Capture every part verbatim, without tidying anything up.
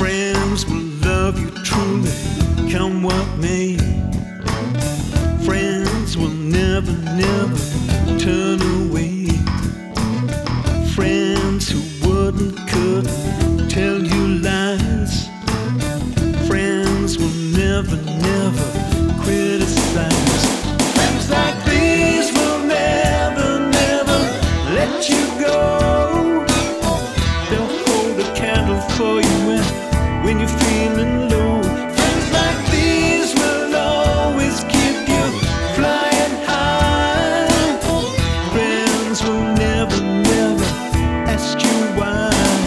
Friends will love you truly, come what may. Friends will never, never turn away. Friends who wouldn't, couldn't tell you lies. Friends will never, never criticize. Friends like these will never, never let you go. They'll hold a candle for you when, when you're feeling low. Friends like these will always keep you flying high. Friends will never, never ask you why.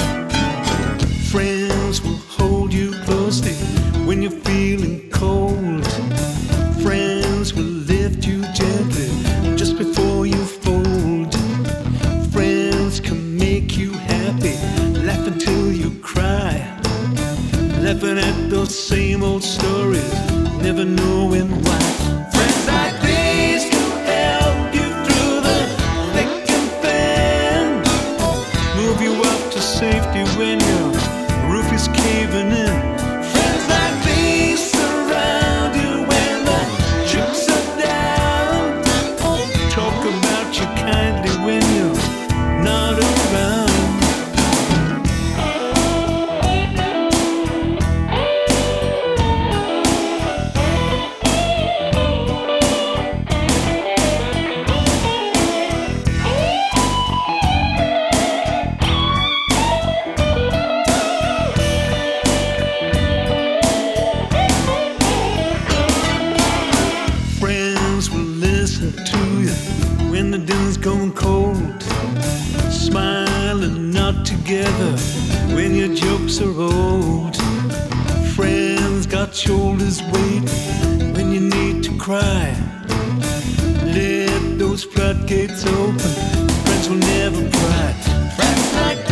Friends will hold you closely when you're feeling cold. Friends will lift you gently just before you fold. Friends can make you happy, laugh until you cry, laughing at those same old stories, never knowing why. Friends like these can help you through the thick and thin, move you up to safety when your roof is caving in. Friends like these surround you when the chips are down, talk about you kindly when you're not around. Friends will listen to you when the dinner's going cold, smile and nod together when your jokes are old. Friends got shoulders waiting when you need to cry. Let those floodgates open, friends will never cry. Friends like